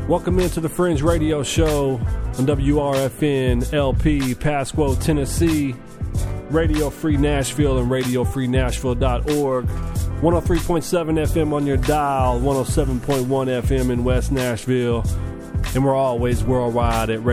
Welcome into the Fringe Radio Show on WRFN LP, Pasquo, Tennessee, Radio Free Nashville and RadioFreeNashville.org, 103.7 FM on your dial, 107.1 FM in West Nashville, and we're always worldwide at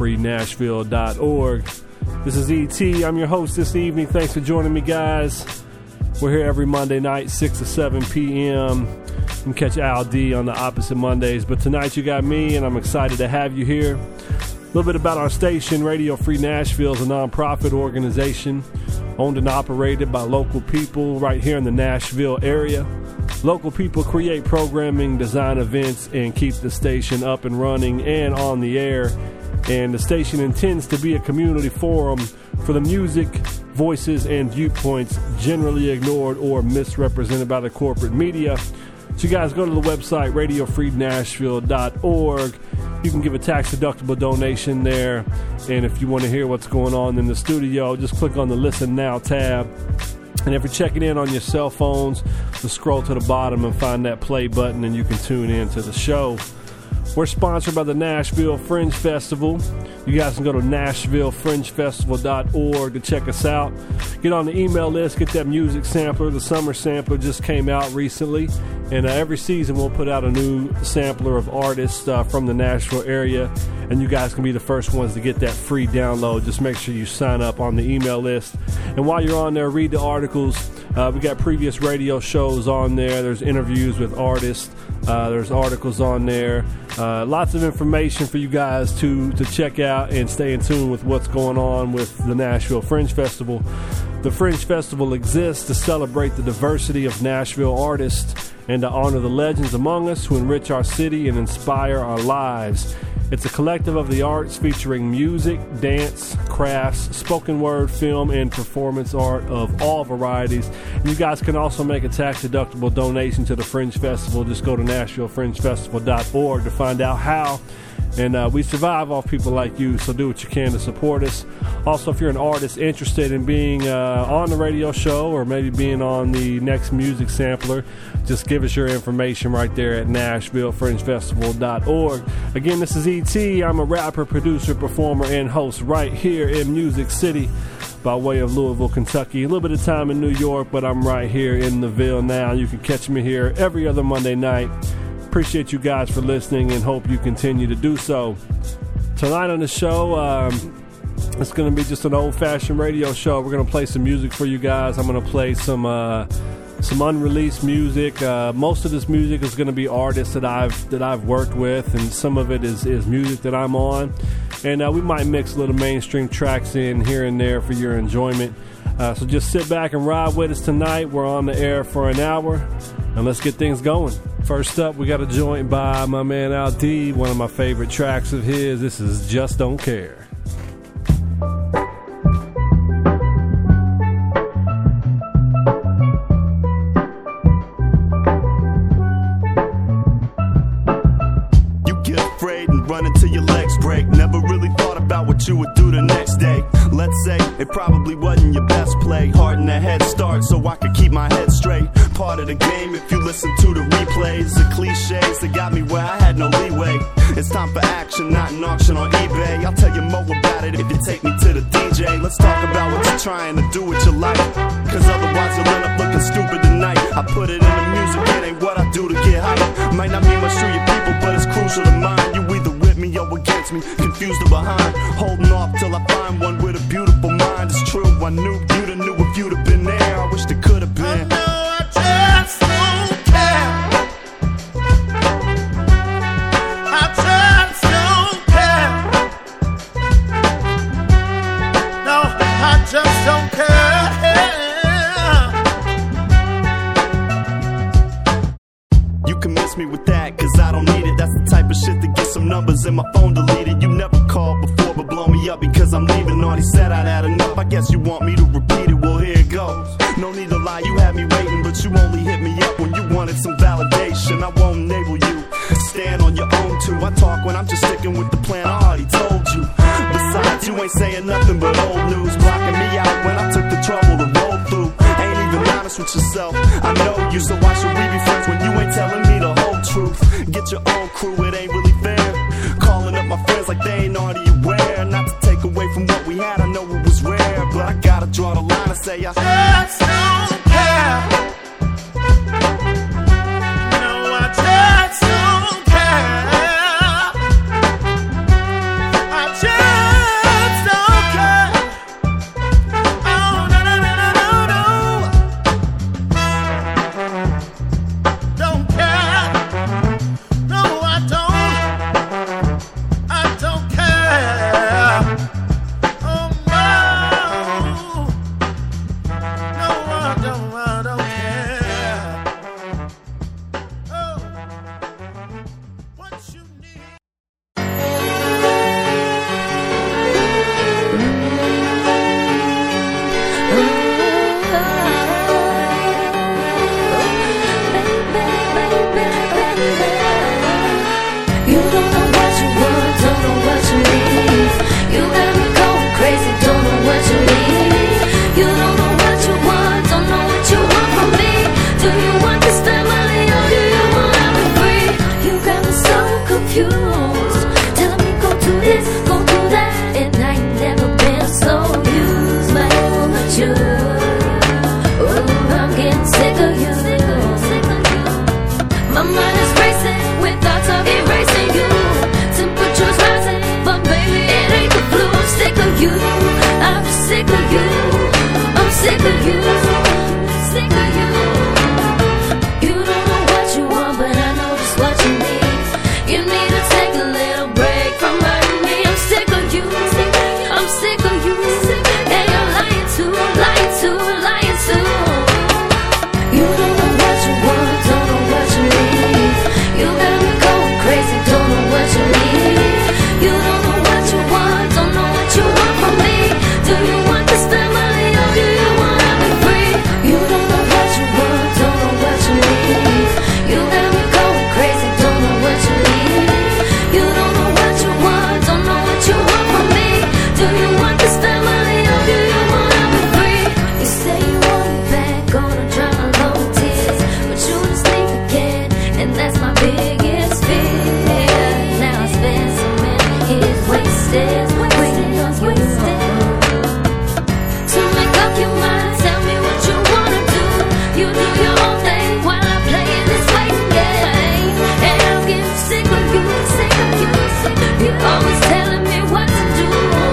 RadioFreeNashville.org. This is E.T. I'm your host this evening. Thanks for joining me, guys. We're here every Monday night, 6 to 7 p.m. You can catch Al D on the opposite Mondays. But tonight you got me, and I'm excited to have you here. A little bit about our station. Radio Free Nashville is a nonprofit organization owned and operated by local people right here in the Nashville area. Local people create programming, design events, and keep the station up and running and on the air. And the station intends to be a community forum for the music, voices, and viewpoints generally ignored or misrepresented by the corporate media. So you guys go to the website, RadioFreeNashville.org. You can give a tax-deductible donation there. And if you want to hear what's going on in the studio, just click on the Listen Now tab. And if you're checking in on your cell phones, just scroll to the bottom and find that play button, and you can tune in to the show. We're sponsored by the Nashville Fringe Festival. You guys can go to NashvilleFringeFestival.org to check us out. Get on the email list, get that music sampler. The summer sampler just came out recently. And every season we'll put out a new sampler of artists from the Nashville area. And you guys can be the first ones to get that free download. Just make sure you sign up on the email list. And while you're on there, read the articles. We got previous radio shows on there. There's interviews with artists. There's articles on there. Lots of information for you guys to check out and stay in tune with what's going on with the Nashville Fringe Festival. The Fringe Festival exists to celebrate the diversity of Nashville artists and to honor the legends among us who enrich our city and inspire our lives. It's a collective of the arts featuring music, dance, crafts, spoken word, film, and performance art of all varieties. You guys can also make a tax-deductible donation to the Fringe Festival. Just go to NashvilleFringeFestival.org to find out how. And we survive off people like you, so do what you can to support us. Also, if you're an artist interested in being on the radio show or maybe being on the next music sampler, just give us your information right there at NashvilleFringeFestival.org. Again, this is E.T. I'm a rapper, producer, performer, and host right here in Music City by way of Louisville, Kentucky. A little bit of time in New York, but I'm right here in the Ville now. You can catch me here every other Monday night. Appreciate you guys for listening and hope you continue to do so. Tonight on the show, it's going to be just an old-fashioned radio show. We're going to play some music for you guys. I'm going to play some unreleased music. Most of this music is going to be artists that I've worked with, and some of it is music that I'm on. And we might mix a little mainstream tracks in here and there for your enjoyment. So just sit back and ride with us tonight. We're on the air for an hour, and let's get things going. First up, we got a joint by my man Al D, one of my favorite tracks of his. This is Just Don't Care. Run until your legs break. Never really thought about what you would do the next day. Let's say it probably wasn't your best play. Hard in the head start so I could keep my head straight. Part of the game if you listen to the replays. The cliches that got me where I had no leeway. It's time for action, not an auction on eBay. I'll tell you more about it if you take me to the DJ. Let's talk about what you're trying to do with your life, cause otherwise you'll end up looking stupid tonight. I put it in the music, it ain't what I do to get hype. Might not mean much to your people, but it's crucial to mine. You either with me or against me, confused or behind. Holding off till I find one with a beautiful mind. It's true, I knew you'd have knew if you'd have been there. I wish there could have been. I know I just don't care. I just don't care. No, I just don't care. You can miss me with that, cause I don't need it. That's the type of shit that gets some numbers in my phone deleted. You never called before, but blow me up because I'm leaving. Already said I'd had enough, I guess you want me to repeat it. Well, here it goes. No need to lie, you had me waiting, but you only hit me up when you wanted some validation. I won't enable you, stand on your own too. I talk when I'm just sticking with the plan, I already told you. Besides, you ain't saying nothing but old news, blocking me out when I took the trouble to roll through. Ain't even honest with yourself, I know you, so why should we be friends when you ain't telling me the whole truth? Get your own crew, it ain't really fair. from what we had, I know it was rare, but I gotta draw the line and say I just don't care. No, I just don't care. I just don't care. Oh, no, no, no, no, no, no. Don't care. No, I don't. I don't care. Oh, no. No, I don't care. Oh, what you need. You don't know what you want, don't know what you need. You got me going crazy, don't know what you need. You don't know what you want, don't know what you want from me. Do you want this family or do you wanna be free? You got me so confused, telling me go do this, go do that, and I ain't never been so used, but you're mature. Ooh, I'm getting sick of you. My mind is racing with thoughts of erasing you. Temperature's rising, but baby, it ain't the flu. I'm sick of you. I'm sick of you. I'm sick of you. Sick of you. You don't know what you want, but I know just what you need. You need to take a little break from hurting me. I'm sick of you. I'm sick of you. And you're lying too, lying too, lying too. You don't know what you want, don't know what you need. You got me going crazy, don't know what you need. You don't know what you want, don't know what you want from me. Do you want this family or do you wanna be free? You don't know what you want, don't know what you need. You got me going crazy, don't know what you need. You don't know what you want, don't know what you want from me. Do you want this family or do you wanna be free? You say you want me back, gonna drown my long tears, but you just think again, and that's my biggest fear. Now I spend so many years wasted, waiting on you. So make up your mind, tell me what you wanna do. You do your own thing while I play in this waiting game. And I'm getting sick of you, sick of you, sick of you. You're always telling me what to do.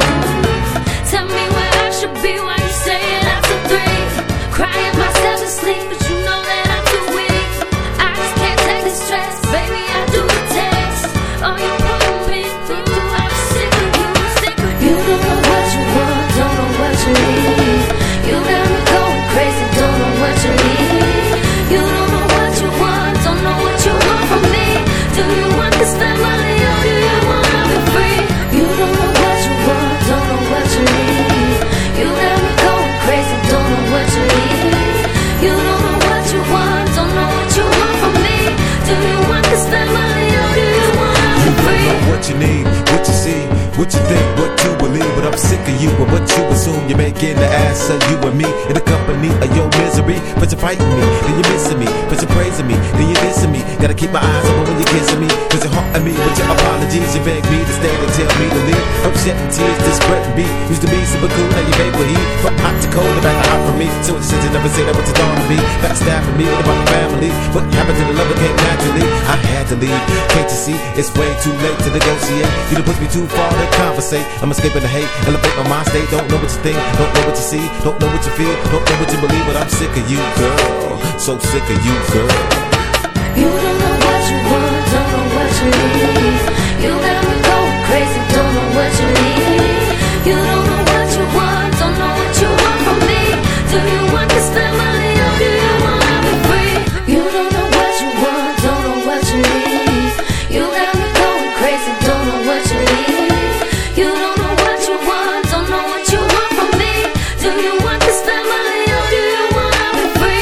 Tell me where I should be while you saying after 3. Crying myself to sleep, but you know that I'm too weak. I just can't take the stress, baby, I do the test. Oh, you putting me through, I'm sick of you, sick of you. You don't know what you want, don't know what you need. You got me going crazy, don't know what you need. You don't know what you want, don't know what you want from me. Do you want this family or do you wanna be free? You don't know what you want, don't know what you need. You got me going crazy, don't know what you need. You don't know what you want, don't know what you want from me. Do you want this family or do you wanna be You don't free? know what you need, what you see, what you think, what you believe. But I'm sick of you and what you assume. You're making the ass of you and me in the company of your misery. But you're fighting me, then you're missing me. But you're praising me, then you're dissing me. Gotta keep my eyes open when you're kissing me. Cause you're haunting me with your apologies. You beg me to stay and tell me to leave. I'm shedding tears, this spreading beat. Used to be super cool, now you make what heat. From hot to cold, and back to hot for me. So it's shit you never say that what you thought to be. Backstabbing me, what about my family? What happened to the love that came naturally? I had to leave, can't you see? It's way too late to negotiate. You done pushed me too far to conversate. I'm escaping the hate, elevate my mind state. Don't know what you think, don't know what you see, don't know what you feel, don't know what you believe. But I'm sick of you, girl. So sick of you, girl. You don't know what you want, don't know what you need. You got me going crazy, don't know what you need. You don't know what you want, don't know what you want from me. Do you want this family or do you wanna be free? You don't know what you want, don't know what you need. You got me going crazy, don't know what you need. You don't know what you want, don't know what you want from me. Do you want this family or do you wanna be free?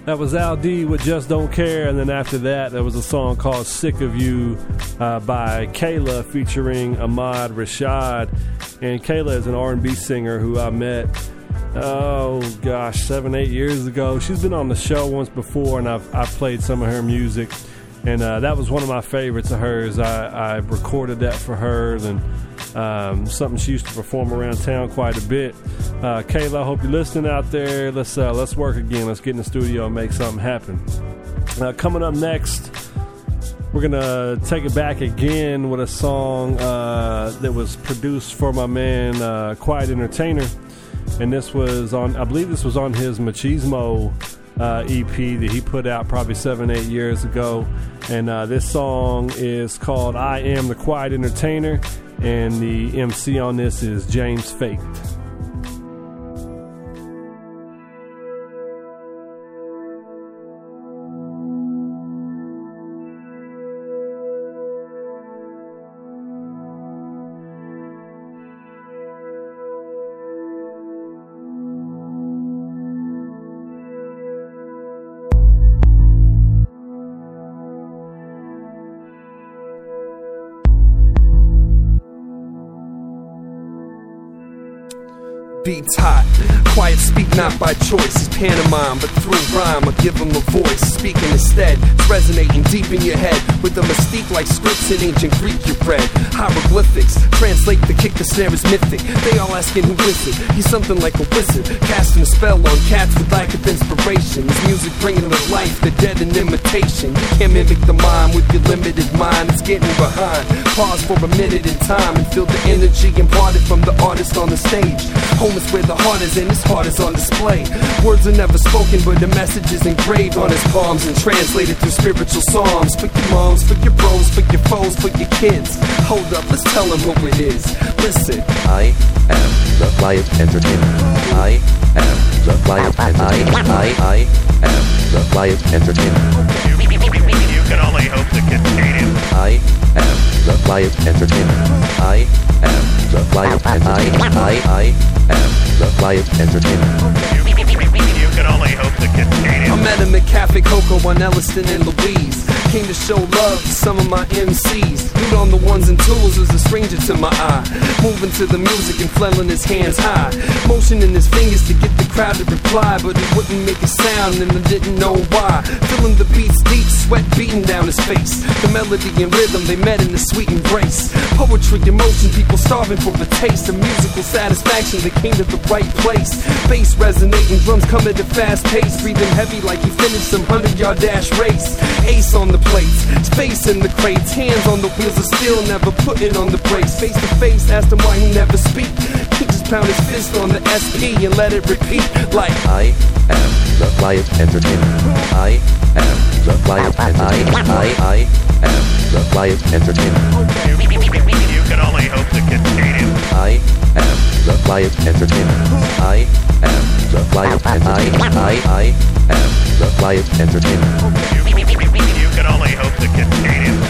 That was Al D with Just Don't Care, and then after that, there was a song called Sick of You by Kayla featuring Ahmad Rashad. And Kayla is an R&B singer who I met, 7-8 years ago. She's been on the show once before, and I've played some of her music. And that was one of my favorites of hers. I recorded that for her, and something she used to perform around town quite a bit. Kayla, I hope you're listening out there. Let's work again. Let's get in the studio and make something happen. Coming up next, we're going to take it back again with a song that was produced for my man, Quiet Entertainer. And this was on, I believe this was on his Machismo EP that he put out probably 7-8 years ago. And this song is called I Am the Quiet Entertainer. And the MC on this is James Fate. Beats hot, quiet speak not by choice. It's pantomime, but through rhyme I give them a voice. Speaking instead, it's resonating deep in your head with a mystique like scripts in ancient Greek you read. Hieroglyphics, translate the kick, the snare is mythic. They all asking who is it? He's something like a wizard, casting a spell on cats with lack of inspiration. His music bringing to life the dead in imitation. You can't mimic the mind with your limited mind. It's getting behind. Pause for a minute in time and feel the energy imparted from the artist on the stage. Home is where the heart is, and his heart is on display. Words are never spoken, but the message is engraved on his palms and translated through spiritual psalms. For your moms, for your bros, for your foes, for your kids. Hold up, let's tell them who it is. Listen. I am the Quiet Entertainer. I am the Quiet Entertainer. I am the Quiet Entertainer. You can only hope to contain him. I am the Quiet Entertainer. I am the Quiet Entertainer. I am the Quiet Entertainer. You can only hope to contain him. I met him at Cafe Coco on Elliston and Louise. Came to show love to some of my MCs. Dude on the ones and twos was a stranger to my eye. Moving to the music and flailing his hands high. Motioning his fingers to get the crowd to reply, but he wouldn't make a sound and I didn't know why. Feeling the beats deep, sweat beating down his face. The melody and rhythm, they met in a sweet embrace. Poetry, emotion, people starving for a taste of musical satisfaction. They came to the right place. Bass resonating, drums coming at a fast pace. Breathing heavy like he finished some 100-yard dash race. Ace on the plates, space in the crates. Hands on the wheels of steel, never putting on the brakes. Face to face, asked him why he never speak. He just pound his fist on the SP and let it repeat like I am the Quiet Entertainer. I am the Quiet Entertainer. I am the Quiet Entertainer. You can only hope to contain him. I am the Quiet Entertainer. I am the Quiet Entertainer. I am the Quiet Entertainer. You can only hope to contain him.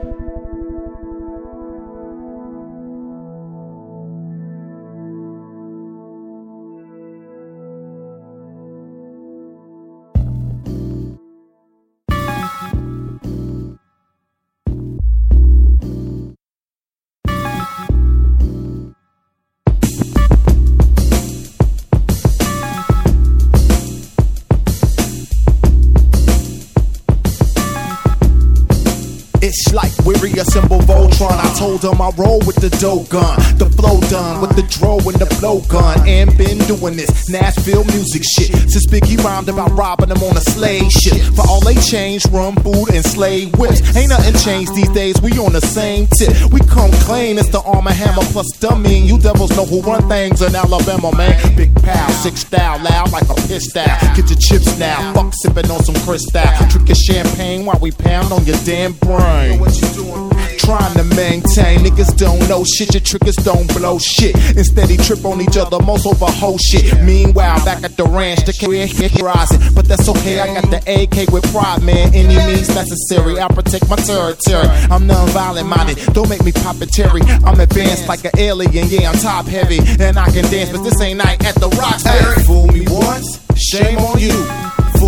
It's like weary assemble Voltron. I told him I roll with the dough gun, the flow done with the dro and the blow gun. And been doing this Nashville music shit since Biggie rhymed about robbing them on a slave ship. For all they change, rum, food, and slave whips. Ain't nothing changed these days, we on the same tip. We come clean, it's the Arm & Hammer plus dummy. And you devils know who run things in Alabama, man. Big pal, sick style, loud like a piss style. Get your chips now, fuck sipping on some crystal. Drink your champagne while we pound on your damn brain. What you doing? Trying to maintain, niggas don't know shit, your triggers don't blow shit. Instead he trip on each other, most over whole shit. Meanwhile, back at the ranch, the kid rising. But that's okay, I got the AK with pride, man. Any means necessary, I protect my territory. I'm non-violent minded, don't make me pop a cherry. I'm advanced like an alien, yeah, I'm top heavy. And I can dance, but this ain't night at the Roxbury. Fool me once, shame on you. Fool me twice.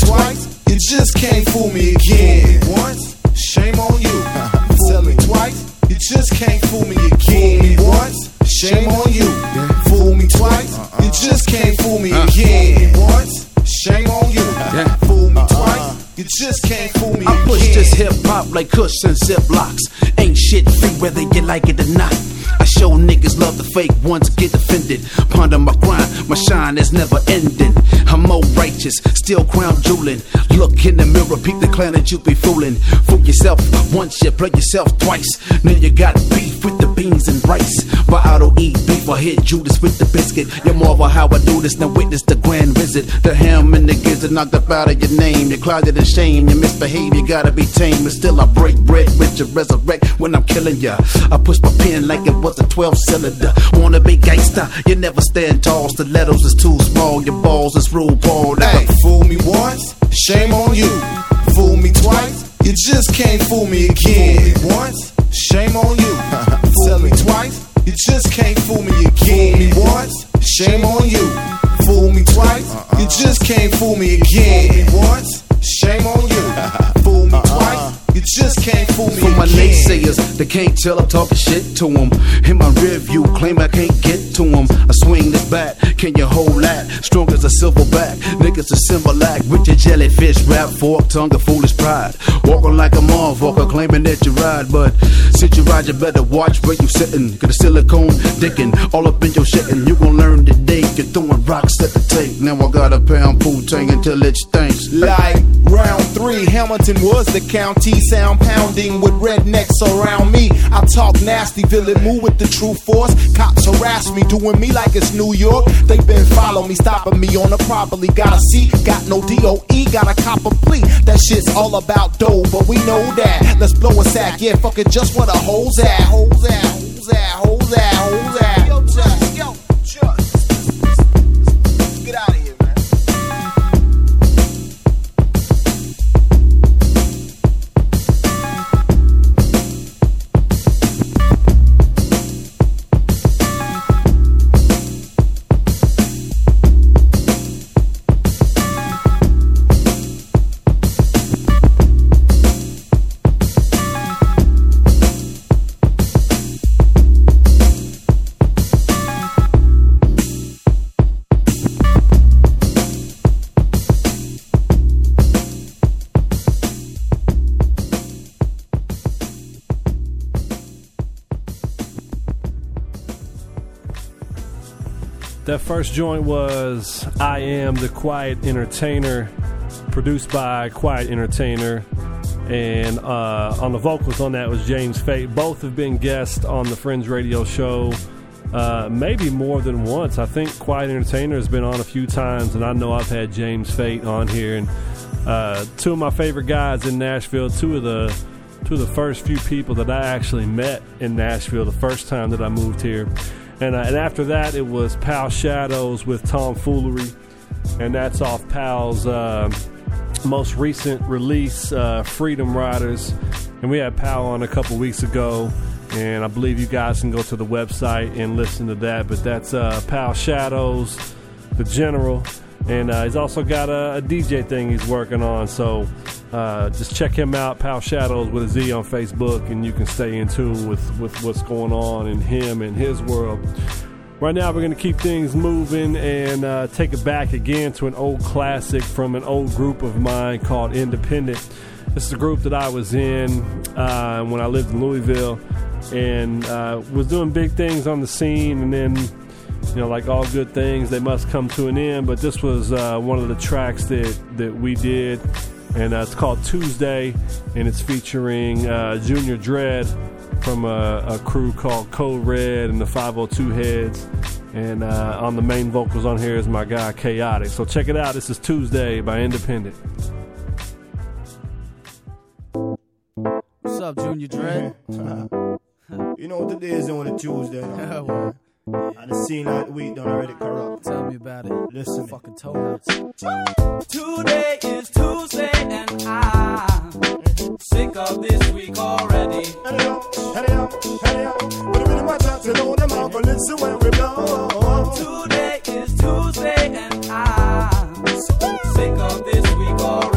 twice, you just can't fool me again. Once, shame on you. Fool me twice, you just can't fool me again. Fool me once, shame on you. Fool me twice, you just can't fool me again. Fool me once, shame on you. Fool me twice, you just can't fool me again. I push this hip hop like Kush and Ziplocs. Ain't shit free whether you like it or not. I show niggas love the fake ones get offended. Ponder my grind, my shine is never ending. I'm more righteous, still crown jewelin'. Look in the mirror, peep the clan that you be fooling. Fool yourself once, you play yourself twice. Now you got beef with the beans and rice. But I don't eat beef, I hit Judas with the biscuit. You marvel how I do this, now witness the grand visit. The ham and the gizzard knocked up out of your name. You're clouded in shame, you misbehave, you gotta be tame. But still I break bread with you, resurrect when I'm killing ya. I push my pen like it was a 12-cylinder. Wanna be gangsta, you never stand tall. Stilettos is too small, your balls is RuPaul. Hey, fool me once, shame on you. Fool me twice, you just can't fool me again. Fool me once, shame on you. Fool me twice, you just can't fool me again. Fool me once, shame on you. Fool me twice, you just can't fool me again. Fool me once, shame on you. Fool me twice, you just can't fool me again. For my naysayers, they can't tell I'm talking shit to them. In my rear view, claim I can't get to them. I swing this bat, can you hold that? Strong as a silverback, niggas a symbolac. With your jellyfish rap, fork, tongue of foolish pride. Walking like a motherfucker, claiming that you ride. But since you ride, you better watch where you sitting. Got a silicone dickin' all up in your shittin'. You gon' learn today, you're throwing rocks at the tank. Now I got a pound Wu-Tang until it stinks. Like round 3, Hamilton was the county. Sound pounding with rednecks around me. I talk nasty, villain move with the true force. Cops harass me, doing me like it's New York. They been following me, stopping me on the properly. Gotta see, got no DOE, gotta cop a plea. That shit's all about dough, but we know that. Let's blow a sack, yeah, fuck it, just where the hoes at. Hoes at, hoes at, hoes at, hoes at. Yo, just get out of here, man. That first joint was I Am the Quiet Entertainer, produced by Quiet Entertainer, and on the vocals on that was James Fate. Both have been guests on the Fringe Radio show, maybe more than once. I think Quiet Entertainer has been on a few times, and I know I've had James Fate on here. And two of my favorite guys in Nashville, two of the first few people that I actually met in Nashville the first time that I moved here. And after that, it was Pal Shadows with Tomfoolery, and that's off Pal's most recent release, Freedom Riders. And we had Pal on a couple weeks ago, and I believe you guys can go to the website and listen to that. But that's Pal Shadows, the General, and he's also got a DJ thing he's working on. So just check him out, Pal Shadows with a Z on Facebook, and you can stay in tune with what's going on in him and his world. Right now, we're going to keep things moving and take it back again to an old classic from an old group of mine called Independent. This is a group that I was in when I lived in Louisville, and was doing big things on the scene, and then, you know, like all good things, they must come to an end. But this was one of the tracks that we did, and it's called Tuesday, and it's featuring Junior Dread from a crew called Code Red and the 502 Heads. And on the main vocals on here is my guy Chaotic. So check it out. This is Tuesday by Independent. What's up, Junior Dread? You know what it is on a Tuesday. I done seen that week done already corrupt. Tell me about it. Listen, fucking toads. Today is Tuesday and I'm sick of this week already. Today is Tuesday and I'm sick of this week already.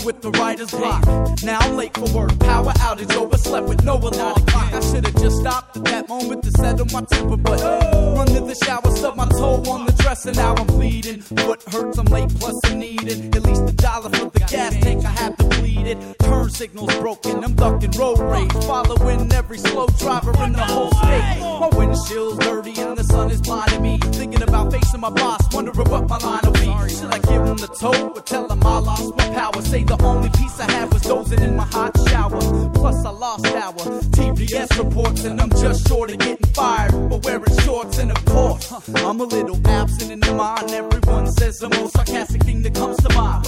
with the writer's block. Now I'm late for work, power outage, overslept with no alarm clock. I should've just stopped at that moment to settle my temper, but run to the shower, stubbed my toe on the dresser. Now I'm bleeding, foot hurts, I'm late, plus I'm needing at least $1 for the gas tank. I have to bleed it. Turn signals broken, I'm ducking road rage, following every slow driver in the whole state. My windshield's dirty and the sun is blinding me. Thinking about facing my boss, wondering what my line will be. Should I give him the toe or tell him I lost my power? Say the only peace I had was dozing in my hot shower. Plus I lost our TBS reports and I'm just short of getting fired for wearing shorts. And of course, I'm a little absent in the mind. Everyone says the most sarcastic thing that comes to mind.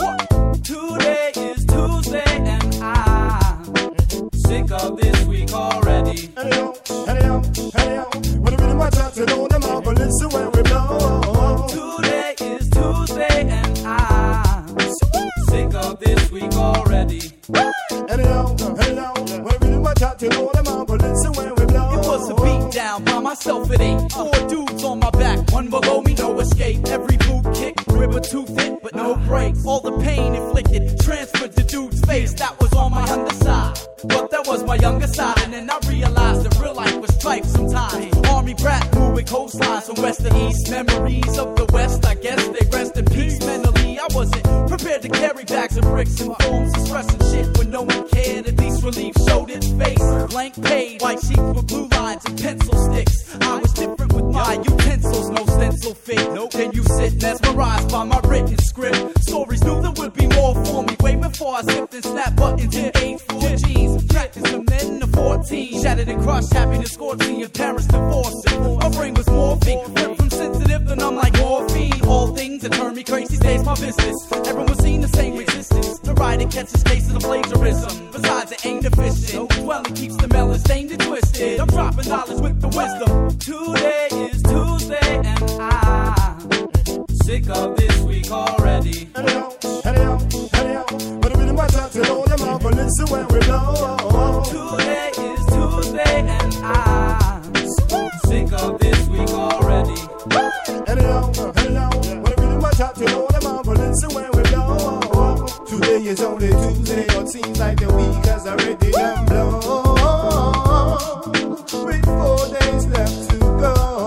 Today is Tuesday and I'm sick of this week already. Anyhow, when I really my time to know them out, but listen when we blow. Today is Tuesday and I'm sick of this week already. Anyhow, when I really my time to know them out, but listen when we blow. It was a beat down by myself at 8. 4 dudes on my back, one below me, no escape. Every boot kick, ribber too thick, but no brakes. All the pain inflicted, transferred to dude's face. That was on my underside, but that was my younger side. And then I realized that real life was strife sometimes. Army brat, moving coastlines from west to east. Memories of the west, I guess they rest in peace. Mentally, I wasn't prepared to carry bags of bricks and forms, expressing shit when no one cared. At least relief showed its face. Blank page, white sheets with blue lines and pencil sticks. I was different with my utensils, no stencil fit. Then you sit mesmerized by my written script. Stories knew there would be more for me, way before I zipped and snapped buttons in age 4 jeans. Practiced from then to 14, shattered and crushed, happiness scorching and parents divorcing. My brain was morphing, went from sensitive to numb like morphine. All things that turn me crazy stays my business. Everyone seen the same existence. The writer catches cases of plagiarism. Besides, it ain't efficient. Dwelling keeps the melon stained and twisted. I'm dropping knowledge with the wisdom. Today is Tuesday and I'm sick of this week already. Anyhow, when I really my time to know them out, but listen when we blow. Today is Tuesday and I'm sick of this week already. Anyhow, when I really my time to know them out, but listen when we blow. Today is only Tuesday, but seems like the week has already done blow. With 4 days left to go,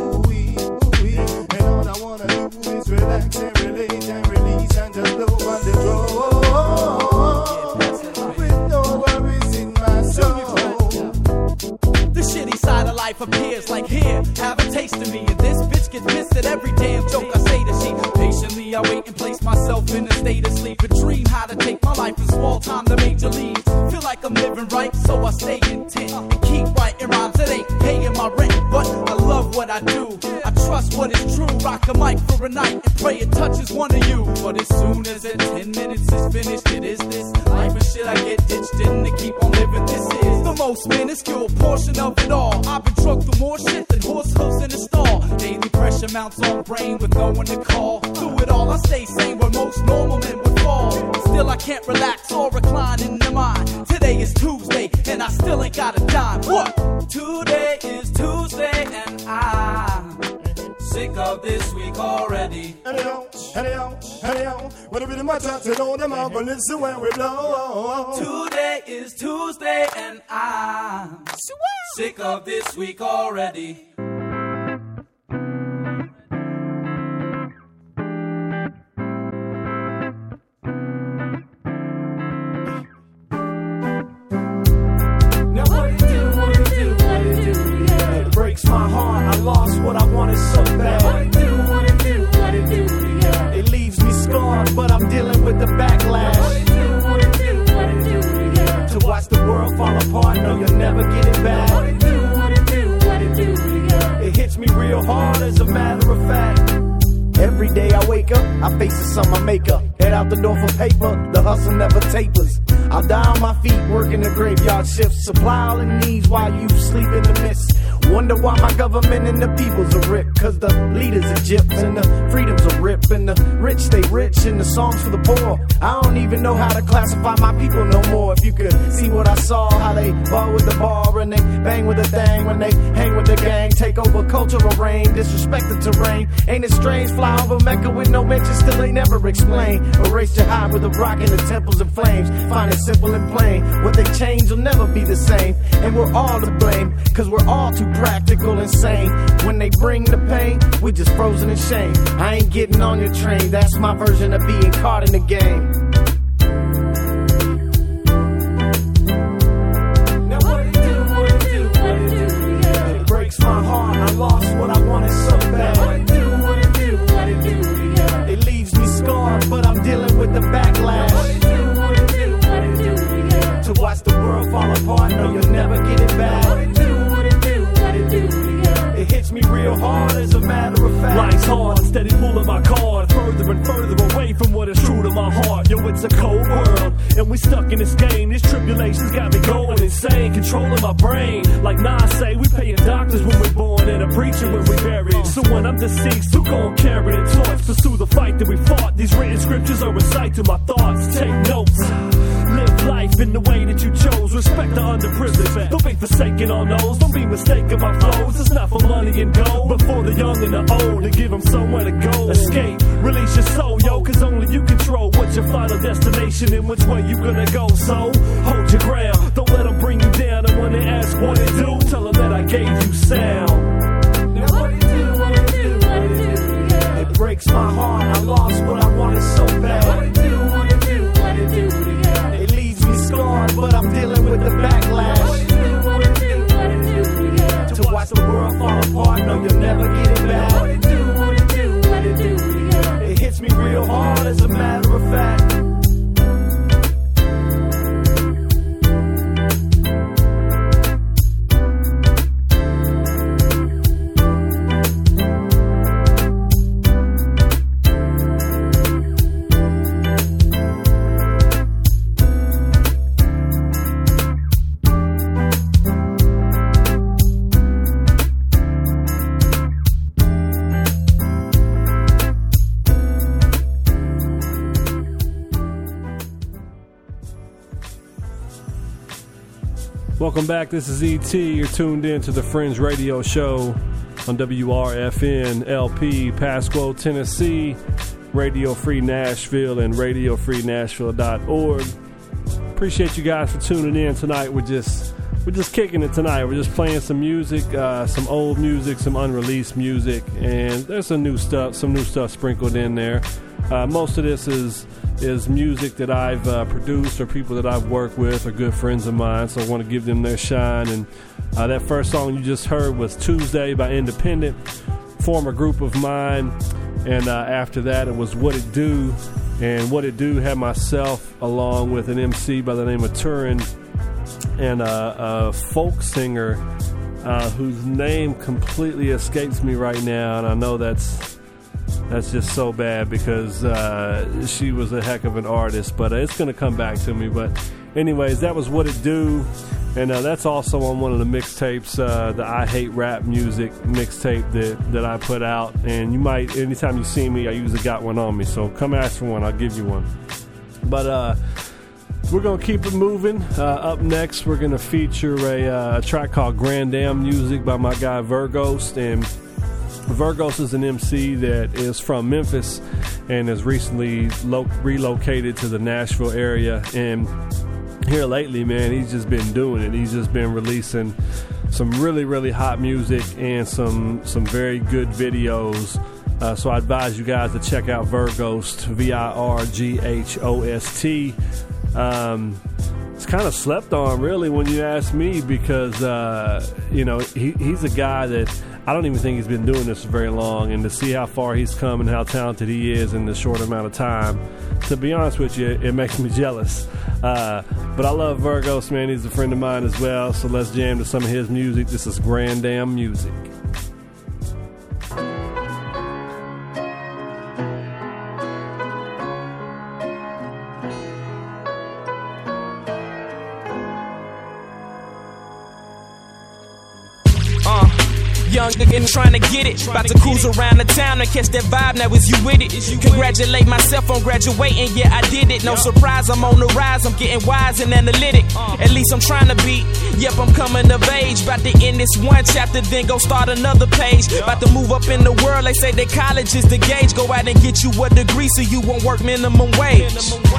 and all I wanna do is relax and relate and release and just blow on the draw. With no worries in my soul. The shitty side of life appears like here, have a taste of me. And this bitch gets pissed at every damn joke I say to she. Patiently I wait and place myself in a state of sleep and dream how to take my life from small time to major leagues. Feel like I'm living right, so I stay intent and keep writing rhymes that ain't paying my rent. But I love what I do, I trust what is true. Rock a mic for a night and pray it touches one of you. But as soon as that 10 minutes is finished, it is this life and shit I get ditched in to keep on living. This is the most minuscule portion of it all. I've been drunk through more shit than horse hooves in a stall. Daily pressure mounts on brain with no one to call. Through it all I stay sane where most normal men would fall. Still I can't relax or recline in the mind. Today is Tuesday and I still ain't got a dime. What? Today is Tuesday and I'm sick of this week already. Anyhow, when I really my time to know them out, but listen when we blow. Today is Tuesday and I'm sick of this week already. My heart, I lost what I wanted so bad. What it do, yeah. It leaves me scarred, but I'm dealing with the backlash. What it do, yeah. To watch the world fall apart, no, you'll never get it back. What it do, yeah. It hits me real hard, as a matter of fact. Every day I wake up, I face the sun I make up. Head out the door for paper, the hustle never tapers. I'll die on my feet, working the graveyard shifts. Supply all the needs while you sleep in the mist. Wonder why my government and the peoples are ripped. Cause the leaders are gyps and the freedoms are ripped. And the rich stay rich and the songs for the poor. I don't even know how to classify my people no more. If you could see what I saw, how they ball with the bar and they bang with the thing. When they hang with the gang, take over cultural reign, disrespect the terrain. Ain't it strange, fly over Mecca with no mention, still they never explain. Erase jihad with a rock in the temples and flames. Find it simple and plain, what they change will never be the same. And we're all to blame, cause we're all too practical and sane. When they bring the pain, we just frozen in shame. I ain't getting on your train, that's my version of being caught in the game. Now what it do, yeah. It breaks my heart, I lost what I wanted so bad. What it do, yeah. It leaves me scarred, but I'm dealing with the backlash. What it do, yeah. To watch the world fall apart, no you'll never get it back. What it do, yeah. It hits me real hard as a matter of fact. Life's hard, I'm steady pulling my card further and further away from what is true to my heart. Yo, it's a cold world, and we stuck in this game. These tribulations got me going insane, controlling my brain. Like Nas say, we paying doctors when we're born and a preacher when we buried. So when I'm deceased, who gon' carry the torch? Pursue the fight that we fought. These written scriptures are recite to my thoughts. Take notes. Live life in the way that you chose. Respect the underprivileged. Don't be forsaken on those. Don't be mistaken my flows. It's not for money and gold, but for the young and the old, to give them somewhere to go. Escape, release your soul, yo, cause only you control what's your final destination and which way you gonna go. So hold your ground, don't let them bring you down. And when they ask what it do, tell them that I gave you sound. Now what it do, yeah. It breaks my heart, I lost what I wanted so bad. What it do, yeah. It leaves me scarred, but I'm dealing with the backlash. What it do, yeah. To watch the world fall apart, no you'll never get it back. What it do, yeah. It hits me real hard as a matter of fact. Welcome back. This is E.T. You're tuned in to the Fringe Radio Show on WRFN LP, Pasquo, Tennessee, Radio Free Nashville, and RadioFreeNashville.org. Appreciate you guys for tuning in tonight. We're just kicking it tonight. We're just playing some music, some old music, some unreleased music, and there's some new stuff sprinkled in there. Most of this is music that I've produced or people that I've worked with or good friends of mine, so I want to give them their shine. And that first song you just heard was Tuesday by Independent, former group of mine. And after that it was What It Do, and What It Do had myself along with an MC by the name of Turin and a folk singer whose name completely escapes me right now, and I know that's just so bad because she was a heck of an artist, but it's going to come back to me. But anyways, that was What It Do, and that's also on one of the mixtapes, the I Hate Rap Music mixtape that I put out. And you might, anytime you see me, I usually got one on me, so come ask for one, I'll give you one. But we're going to keep it moving. Up next, we're going to feature a track called Grand Dam Music by my guy Virgos. And Virgos is an MC that is from Memphis and has recently relocated to the Nashville area. And here lately, man, he's just been doing it. He's just been releasing some really, really hot music and some very good videos. So I advise you guys to check out Virghost, Virghost. It's kind of slept on, really, when you ask me, because he's a guy that I don't even think he's been doing this for very long, and to see how far he's come and how talented he is in this short amount of time, to be honest with you, it makes me jealous. But I love Virgos, man. He's a friend of mine as well, so let's jam to some of his music. This is Grand Dam Music. young and trying to get it. About to cruise around the town and catch that vibe, now is you with it? Congratulate myself on graduating, yeah, I did it. No surprise, I'm on the rise, I'm getting wise and analytic. At least I'm trying to be. Yep, I'm coming of age. About to end this one chapter, then go start another page. About to move up in the world, they say that college is the gauge. Go out and get you a degree so you won't work minimum wage.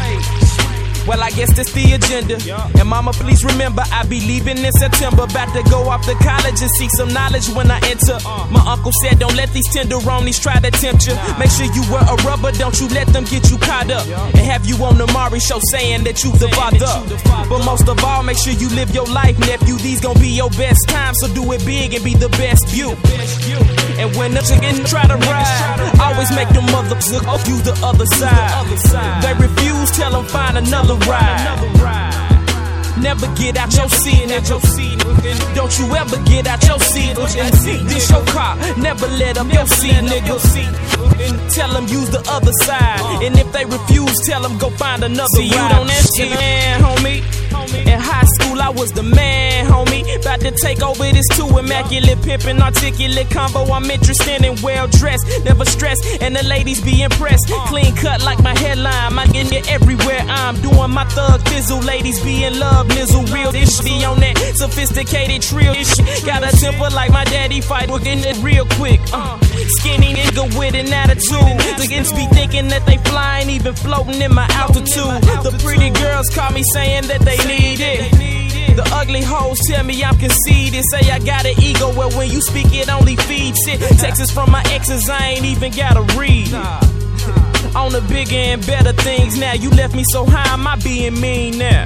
Well, I guess that's the agenda. And mama, please remember, I be leaving in September. About to go off to college and seek some knowledge when I enter. My uncle said, don't let these tenderonis try to tempt you. Make sure you wear a rubber, don't you let them get you caught up. And have you on the Maury show saying that you the father. But most of all, make sure you live your life, nephew. These gon' be your best times, so do it big and be the best you. And when the chickens try to ride, always make them mothers look off you the other side. They refuse, tell them find another ride. Never get out your seat, nigga. Don't you ever get out your seat. This your car, never let up your seat, nigga. Tell them use the other side. And if they refuse, tell them go find another ride. You don't answer, man, homie. In high school, I was the man, homie. About to take over this too immaculate, pimpin', articulate combo. I'm interested in well dressed, never stressed, and the ladies be impressed. Clean cut like my headline, I get it everywhere. I'm doing my thug fizzle, ladies be in love, nizzle real. This shit on that sophisticated trill. This shit got a temper like my daddy fight, working it real quick. Skinny nigga with an attitude. Niggas be thinking that they flying, even floating in my altitude. The pretty girls call me saying that they need it. The ugly hoes tell me I'm conceited. Say I got an ego, well when you speak it only feeds it. Texts from my exes I ain't even gotta read. On the bigger and better things now. You left me so high, am I being mean now?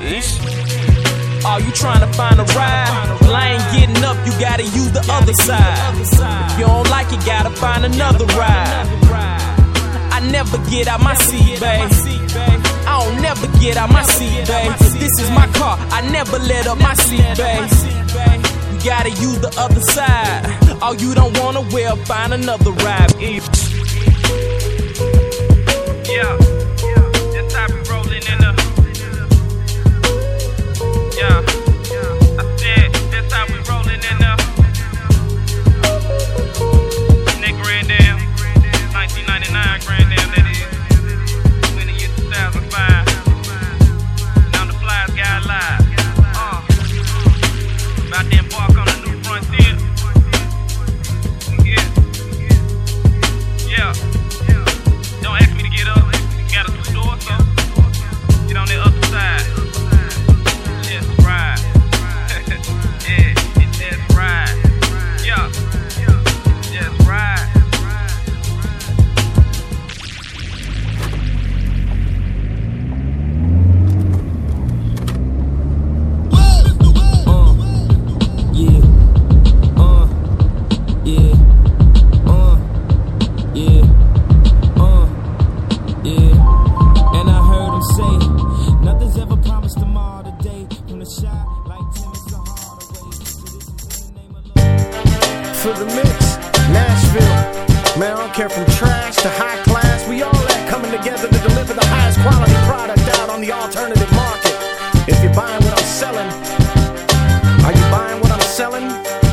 Are you trying to find a ride? Well, I ain't getting up, you gotta use the other side. If you don't like it, gotta find another ride. I never get out my seat, babe. I don't never get out my seat, babe. This is my car, I never let up my seat, babe. You gotta use the other side. Oh, you don't wanna, well, find another ride. Yeah, this how we rollin' in the. Yeah, I said this how we rollin' in the. Nick Grandam, 1999 Grandam, that is. When the year 2005. Now the flies got live. About to embark on a new frontier. Yeah. Don't ask me to get up. Got a two-door, so get on the other side. Just ride. Yeah, it's just ride. Yeah, just ride. For the mix, Nashville. Man, I don't care from trash to high class. We all that coming together to deliver the highest quality product out on the alternative market. If you're buying what I'm selling, are you buying what I'm selling?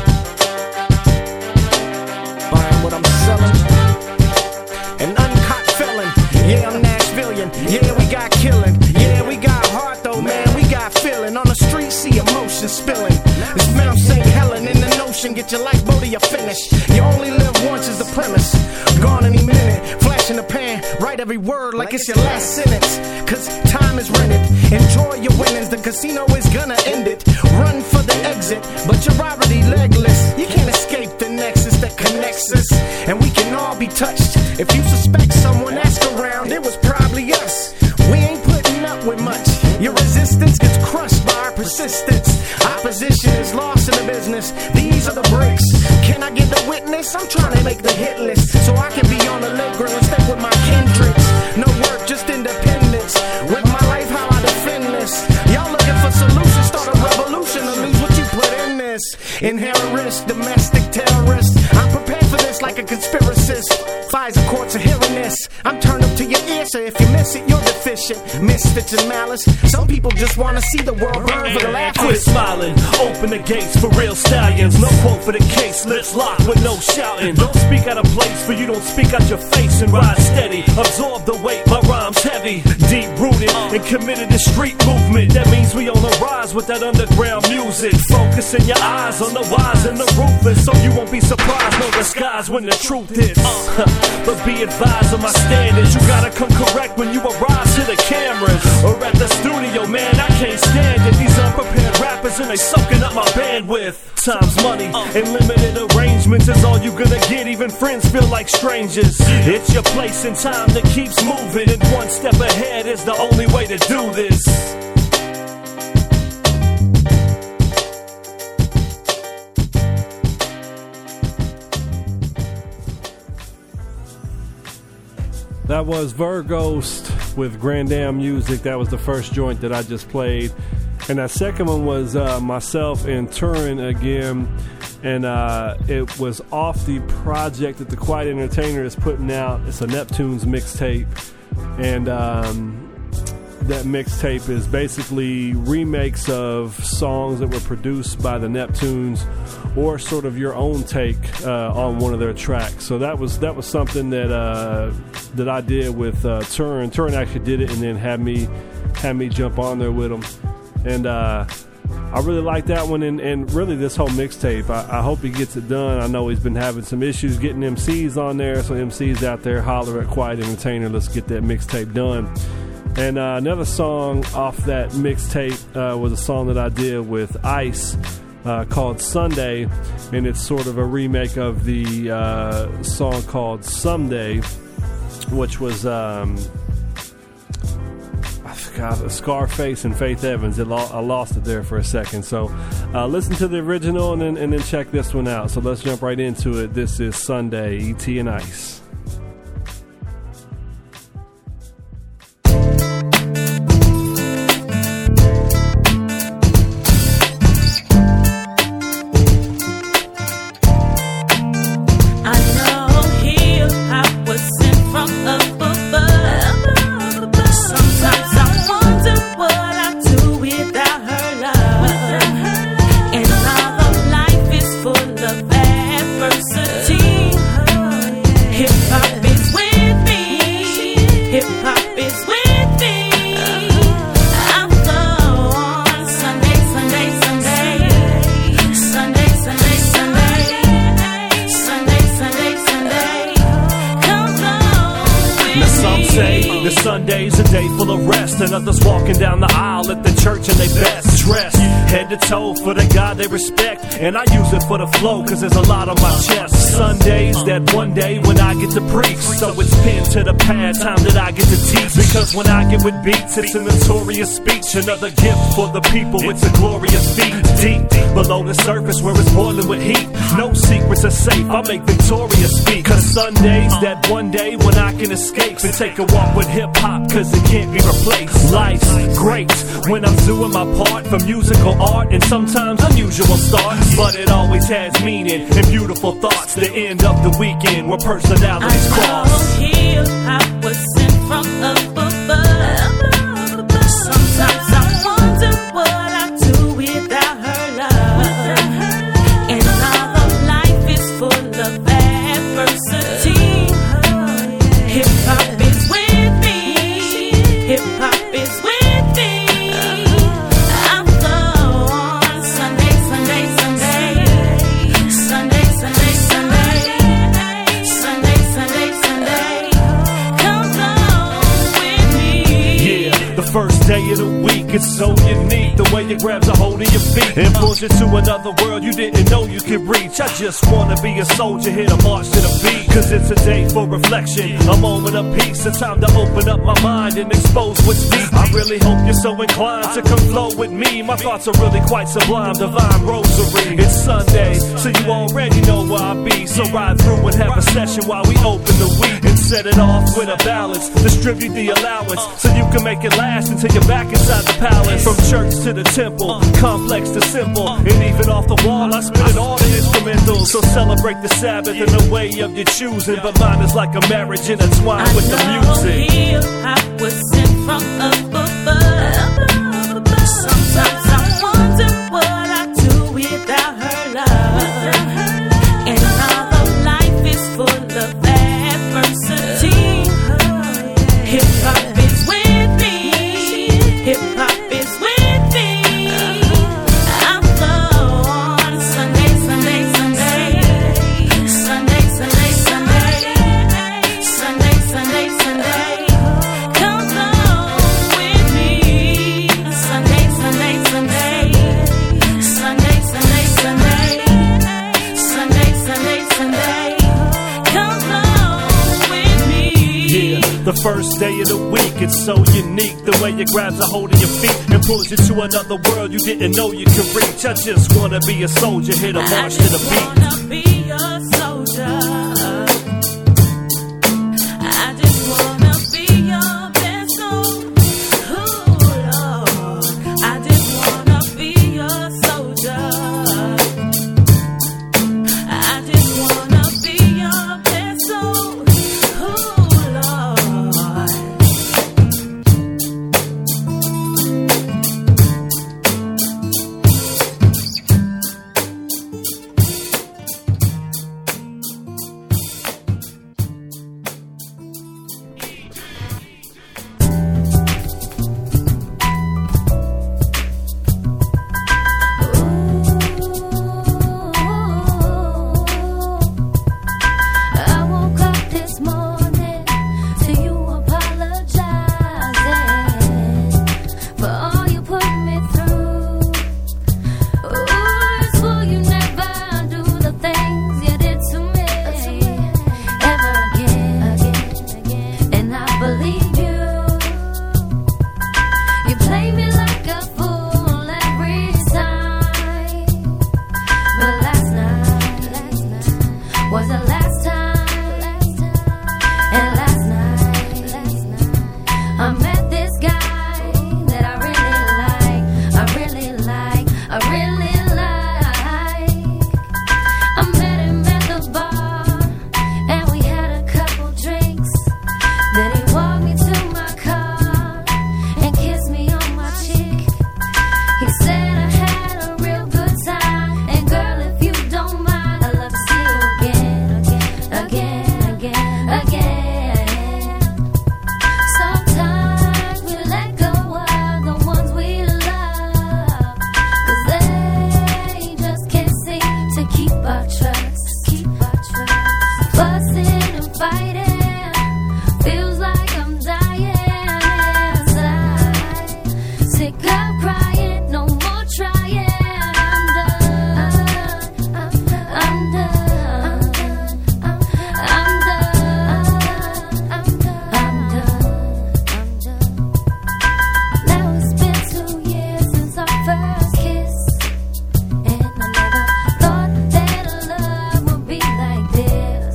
Buying what I'm selling. An uncut felon. Yeah, I'm Nashvillian. Yeah, we got killing. Yeah, we got heart though, man. We got feeling. On the street, see emotion spilling. This Mount St. Helen in the notion. Get your lifeboat or you finish. You only live once is the premise. Gone any minute. Flash in the pan. Write every word like it's your last sentence. Cause time is rented. Enjoy your winnings. The casino is gonna end it. Run for the exit. But you're already legless. You can't escape the nexus that connects us. And we can all be touched. If you suspect someone, ask around. It was probably us. We ain't putting up with much. Your resistance gets crushed by our persistence. Opposition is lost in the business. These are the breaks. Can I get the witness? I'm trying to make the hit list so I can be on the leg grill and stay with my kindreds. No work, just independence. With my life, how I defend this. Y'all looking for solutions, start a revolution to lose what you put in this. Inherent risk, domestic terrorist. I'm prepared for this like a conspiracist. Pfizer courts are hearing this. I'm turned up to your ear, so if you miss it, you're deficient. passion, misfits and malice. Some people just wanna see the world burn for the last. Quit smiling, open the gates for real stallions. No quote for the case, lips locked with no shouting. Don't speak out of place, for you don't speak out your face and ride steady. Absorb the weight, my rhyme's heavy, deep rooted and committed to street movement. That means we on the rise with that underground music. Focusing your eyes on the wise and the ruthless, so you won't be surprised, no disguise when the truth is. But be advised of my standards, you gotta come correct when you arrive to the cameras or at the studio, man, I can't stand it. These unprepared rappers and they soaking up my bandwidth. Time's money and limited arrangements is all you gonna get, even friends feel like strangers. It's your place and time that keeps moving, and one step ahead is the only way to do this. That was Verghost with Grandam Music. That was the first joint that I just played. And that second one was myself and Turin again. And it was off the project that the Quiet Entertainer is putting out. It's a Neptunes mixtape. And that mixtape is basically remakes of songs that were produced by the Neptunes, or sort of your own take on one of their tracks. So that was something that I did with Turin. Turin actually did it and then had me jump on there with him. And I really like that one, and really this whole mixtape. I hope he gets it done. I know he's been having some issues getting MCs on there, so MCs out there, holler at Quiet Entertainer. Let's get that mixtape done. And another song off that mixtape was a song that I did with Ice called Sunday, and it's sort of a remake of the song called Someday, which was Scarface and Faith Evans. I lost it there for a second. So listen to the original and then check this one out. So let's jump right into it. This is Sunday, E.T. and Ice. Sunday's a day full of rest, and others walking down the aisle at the church and they best dressed, head to toe for the God they respect, and I use it for the flow cause there's a lot on my chest. Sunday's that one day when I get to preach, so it's pen to the pad, time that I get to teach, because when I get with beats it's a notorious speech, another gift for the people, it's a glorious feat. Deep below the surface where it's boiling with heat, no secrets are safe, I make Victoria speak, cause Sunday's that one day when I can escape and take a walk with hip-hop cause it can't be replaced. Life's great when I'm doing my part for musical art and sometimes unusual starts, but it always has meaning and beautiful thoughts. The end of the weekend where personalities cross. Hip-hop was sent from up above. Sometimes I wonder what I do without her love. And all of life is full of adversity. Hip-hop is with me. Hip-hop is with me. I flow on Sunday, Sunday, Sunday. Sunday, Sunday, Sunday. Sunday, Sunday, Sunday. Come flow with me. Yeah, the first day of the week, it's so unique. The way it grabs a hold of your feet and pulls you to another world you didn't know you could reach. I just wanna be a soldier, here to march to the beat, cause it's a day for reflection, a moment of peace, a time to open up my mind and expose what's deep. I really hope you're so inclined to come flow with me. My thoughts are really quite sublime, divine rosary. It's Sunday, so you already know where I'll be, so ride through and have a session while we open the week and set it off with a balance. Distribute the allowance so you can make it last until you're back inside the palace. From church to the temple, complex to simple, and even off the wall I spit it all the instrumentals. So celebrate the Sabbath in the way of your choosing, but mine is like a marriage intertwined with the music. Hip-hop was sent from up above. Sometimes I wonder what I'd do without her love. And although life is full of adversity, hip hop is with me. Hip hop is with me. I flow on Sunday, Sunday, Sunday, Sunday, Sunday, Sunday, Sunday, Sunday, Sunday. Come flow with me. Sunday, Sunday, Sunday, Sunday, Sunday, Sunday, Sunday, Sunday, Sunday. Come flow with me. Yeah, the first day of the week, it's so unique. The way it grabs a hold of your feet and pulls you to another world you didn't know you could reach. I just wanna be a soldier, hit a march to the beat. I just wanna be a soldier. I just wanna be your vessel. Ooh, Lord. I just wanna be your soldier. I just wanna be your vessel. Ooh, Lord. I woke up this morning to you apologizing for all you put me through. Ooh, it's for you never do the things you did to me ever again. And I believe you. You play me like a fool every time. But last night was the last time. And last night I met this guy that I really like. I really like. I met him at the bar and we had a couple drinks. Then he walked me to my car and kissed me on my cheek. He said I had a real good time, and girl, if you don't mind, I'd love to see you again. Sometimes we let go of the ones we love, 'cause they just can't seem to keep our trust. Fussing and fighting feels like I'm dying inside. Sick of crying, no more trying. I'm done. Now it's been 2 years since our first kiss, and I never thought that love would be like this.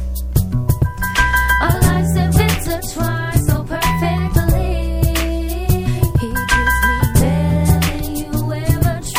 Our lives have intertwined so perfectly. He gives me better than you ever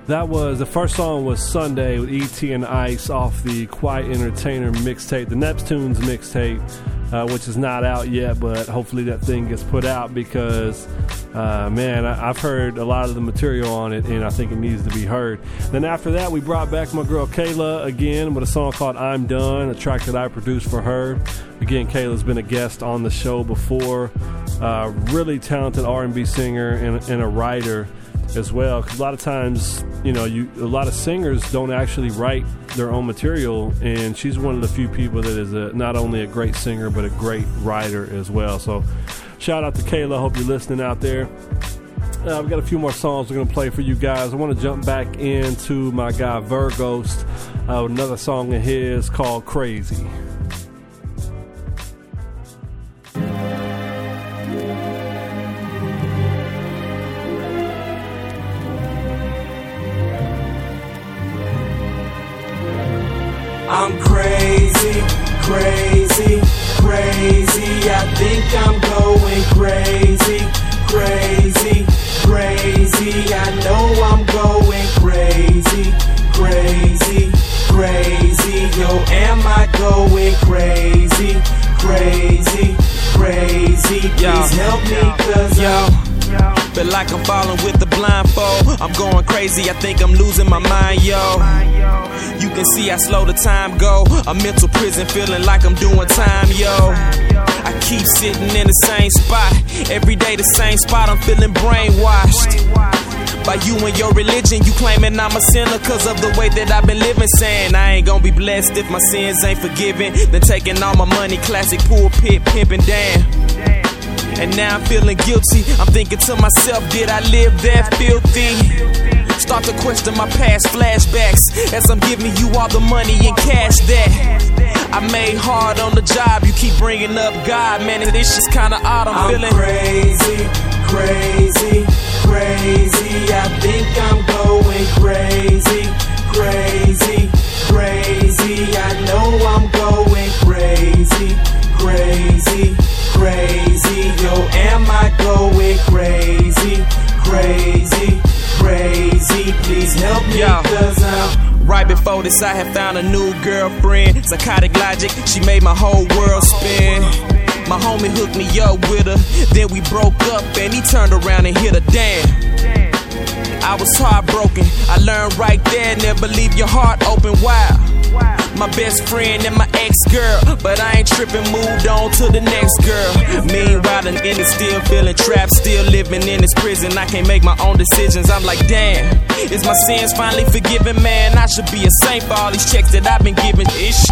That was, the first song was Sunday with E.T. and Ice off the Quiet Entertainer mixtape, the Neptunes mixtape, which is not out yet, but hopefully that thing gets put out because, man, I've heard a lot of the material on it, and I think it needs to be heard. Then after that, we brought back my girl Kayla again with a song called I'm Done, a track that I produced for her. Again, Kayla's been a guest on the show before. Really talented R&B singer and a writer as well, because a lot of times, you know, a lot of singers don't actually write their own material, and she's one of the few people that is not only a great singer but a great writer as well. So shout out to Kayla. Hope you're listening out there. We've got a few more songs we're going to play for you guys. I want to jump back into my guy Virghost, another song of his called Crazy. I'm crazy, crazy, crazy. I think I'm going crazy, crazy, crazy. I know I'm going crazy, crazy, crazy. Yo, am I going crazy, crazy, crazy? Please help me, cause feel like I'm falling with the blindfold. I'm going crazy, I think I'm losing my mind, yo. You can see how slow the time go. A mental prison feeling like I'm doing time, yo. I keep sitting in the same spot. Every day the same spot, I'm feeling brainwashed by you and your religion. You claiming I'm a sinner cause of the way that I've been living, saying I ain't gonna be blessed if my sins ain't forgiven. Then taking all my money, classic pulpit pimping, damn. And now I'm feeling guilty. I'm thinking to myself, did I live that filthy? Start to question my past flashbacks as I'm giving you all the money and cash that I made hard on the job. You keep bringing up God, man, and this just kinda odd. I'm feeling crazy, crazy, crazy. I think I'm going crazy, crazy, crazy. I know I'm going crazy, crazy, crazy. Yo, am I going crazy, crazy, crazy? Please help me, cause I'm right before this I had found a new girlfriend. Psychotic logic, she made my whole world spin. My homie hooked me up with her, then we broke up and he turned around and hit her. Damn, I was heartbroken. I learned right there, never leave your heart open wide. My best friend and my ex-girl, but I ain't tripping, moved on to the next girl. Meanwhile, the nigga still feeling trapped, still living in this prison. I can't make my own decisions. I'm like, damn, is my sins finally forgiven? Man, I should be a saint for all these checks that I've been giving.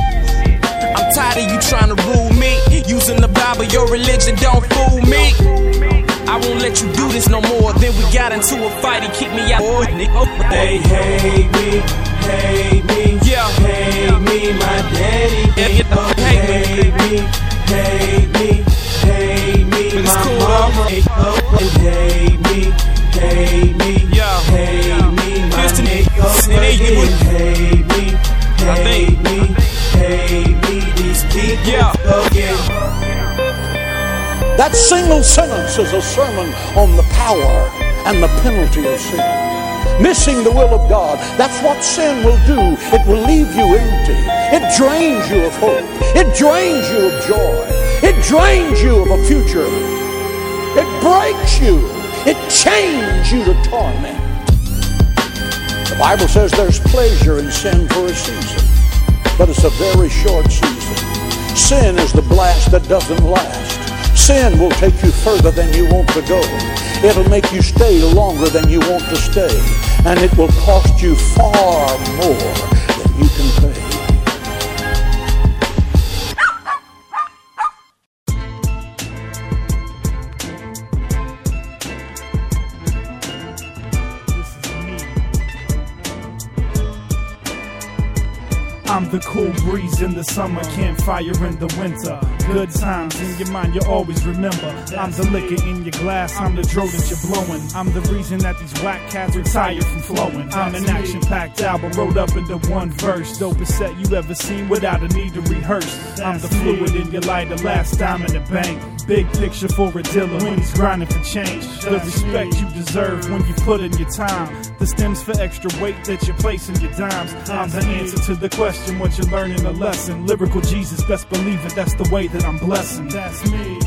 I'm tired of you trying to rule me, using the Bible, your religion, don't fool me. I won't let you do this no more. Then we got into a fight, he kicked me out. They hate me, hate me, yeah. Hate me, my daddy. Hate me, hate me, hate me. My mama hate me, hate me, yeah. Hate me, my nigga hate me, hate me, hate me. These people again. That single sentence is a sermon on the power and the penalty of sin. Missing the will of God, that's what sin will do. It will leave you empty. It drains you of hope. It drains you of joy. It drains you of a future. It breaks you. It chains you to torment. The Bible says there's pleasure in sin for a season, but it's a very short season. Sin is the blast that doesn't last. Sin will take you further than you want to go. It'll make you stay longer than you want to stay. And it will cost you far more than you can pay. I'm the cool breeze in the summer, campfire in the winter. good times in your mind, you always remember. I'm the liquor in your glass, I'm the dro that you're blowing. I'm the reason that these whack cats retire from flowing. I'm an action-packed album rolled up into one verse. Dopest set you ever seen without a need to rehearse. I'm the fluid in your light, the last dime in the bank. Big picture for a dealer when he's grinding for change. The respect you deserve when you put in your time. The stems for extra weight that you're placing your dimes. I'm the answer to the question, what you're learning a lesson. Lyrical Jesus, best believe it, that's the way that I'm blessing. That's me.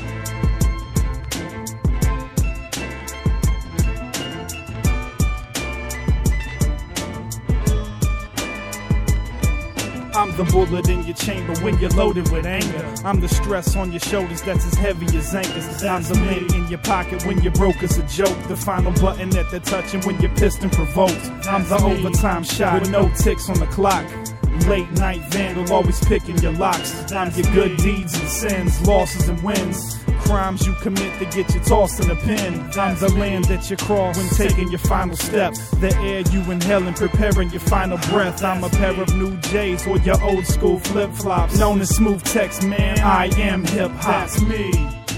I'm the bullet in your chamber when you're loaded with anger. I'm the stress on your shoulders that's as heavy as anchors. I'm the mint in your pocket when you're broke as a joke. The final button that they're touching when you're pissed and provoked. I'm the overtime shot with no ticks on the clock. Late night vandal, always picking your locks. I'm your good deeds and sins, losses and wins. Crimes you commit to get you tossed in a pen. I'm the land that you cross when taking your final step. The air you inhale and preparing your final breath. I'm a pair of new J's or your old school flip-flops. Known as Smooth Text, man, I am hip-hop. That's me.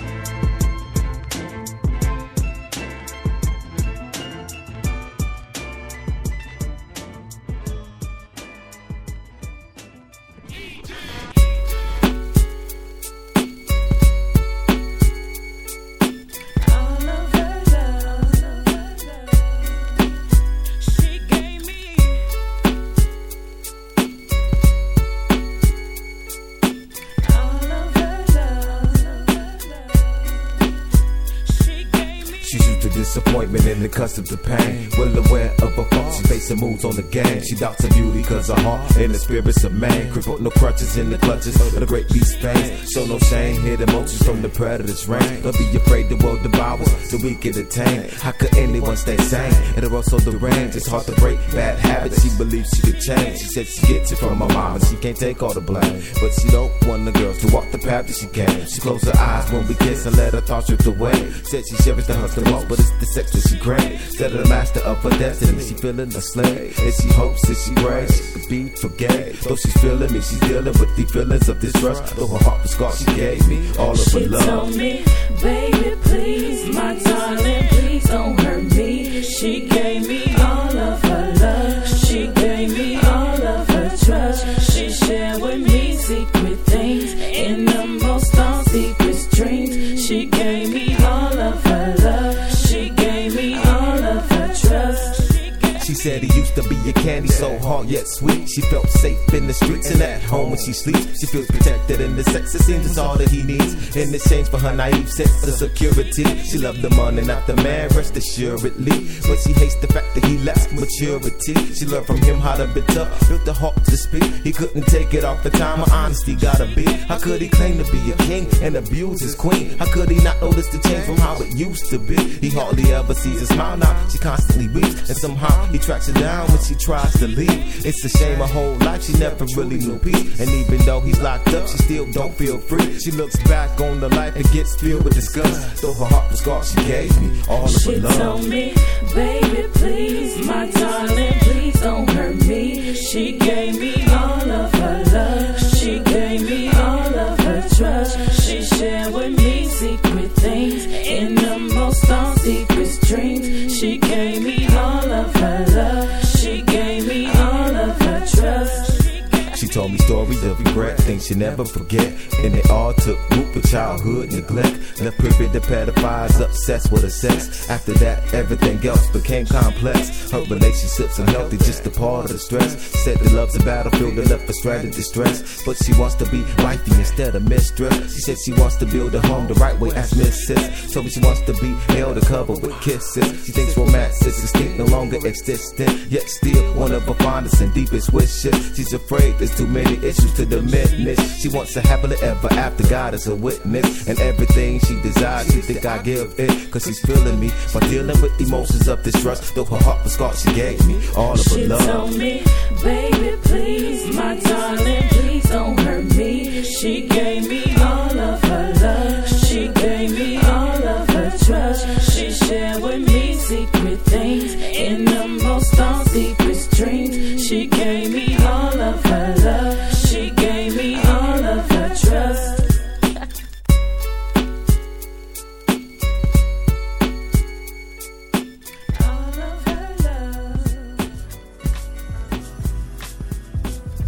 Disappointment and accustomed to pain. Well aware of her faults, she facing moves on the game. She doubts her beauty cause her heart and the spirits of man. Crippled, no crutches in the clutches of the great beast fame. Show no shame, hid emotions from the predator's range. Don't be afraid the world devours, the weak and the tame. How could anyone stay sane? And her also the range, it's hard to break bad habits. She believes she could change. She said she gets it from her mom and she can't take all the blame. But she don't want the girls to walk the path that she came. She closed her eyes when we kiss and let her thoughts drift away. Said she cherished the hustle most, but it's the sex that she craves. Instead of the master of her destiny, she feeling a slave. And she hopes that she prays she could be forgave. Though she's feeling me, she's dealing with the feelings of distrust. Though her heart was scarred, she gave me all of her love. She told me, baby, please, my darling, please don't hurt me. She gave me all of her love. She gave me all of her trust. She shared with me secret things in the most deepest dreams. She gave me all of her love. She gave me all of her trust. She said he used to be a candy, so hard yet sweet. She felt safe in the streets and at home when she sleeps. She feels protected in the sex, it seems it's all that he needs. In exchange for her naive sense of security, she loved the money, not the man, rest assuredly. But she hates the fact that he lacks maturity. She learned from him how to be tough, built the heart to speak. He couldn't take it off the time, her honesty gotta be. How could he claim to be a king and abuse his queen? How could he not notice the change from how it used to be? He hardly ever sees her smile now, she constantly weeps. And somehow he tracks her down when she tries to leave. It's a shame her whole life she never really knew peace. And even though he's locked up, she still don't feel free. She looks back on the life and gets filled with disgust. Though her heart was scarred, she gave me all of her love. She told me, baby, please, my darling, please don't hurt me. She gave me all of her love. She gave me all of her trust. She shared with me secret things in the most deepest dreams. She gave me all of her love. She gave me all of her trust. She told me stories of regret, things she never forget. And it all took root with childhood neglect. Left privy to pedophiles obsessed with her sex. After that, everything else became complex. Her relationships unhealthy, just a part of the stress. Said that love's a battlefield and left for stranded distress. But she wants to be wifey instead of mistress. She said she wants to build a home the right way as missus. Told me she wants to be held and covered with kisses. She thinks romance is extinct, no longer existent. Yet still one of her fondest and deepest wishes. She's afraid there's too many issues to diminish. She wants a happily ever after, God is a witness. And everything she desires, she think I give it. Cause she's feeling me by dealing with emotions of distrust. Though her heart was scarred, she gave me all of her love. She told me, baby, please, my darling, please don't hurt me. She gave me all of her love. She gave me all of her trust. She shared with me secret things in the most deepest dreams. She gave me all of her love. She gave me all of her trust.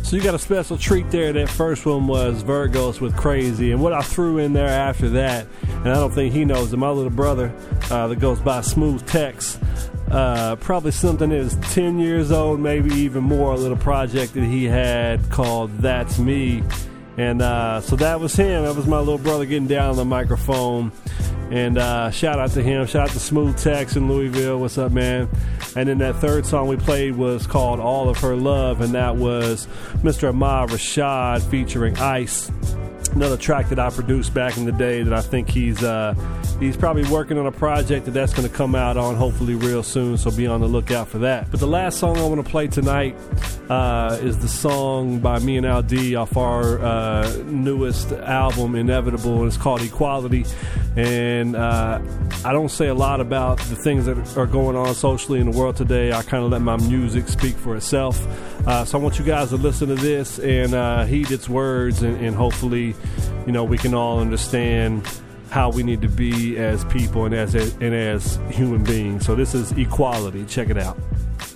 So you got a special treat there. That first one was Virgos with Crazy. And what I threw in there after that, and I don't think he knows it, my little brother that goes by Smooth Tex, probably something that is 10 years old, maybe even more, a little project that he had called That's Me. And so that was him. That was my little brother getting down on the microphone. And shout out to him. Shout out to Smooth Tex in Louisville. What's up, man? And then that third song we played was called All of Her Love, and that was Mr. Ahmad Rashad featuring Ice. Another track that I produced back in the day that I think he's probably working on a project that's going to come out on hopefully real soon, so be on the lookout for that. But the last song I want to play tonight is the song by me and Al D off our newest album, Inevitable, and it's called Equality. And I don't say a lot about the things that are going on socially in the world today. I kind of let my music speak for itself. So I want you guys to listen to this and heed its words, and hopefully, you know, we can all understand how we need to be as people and as human beings. So this is Equality. Check it out.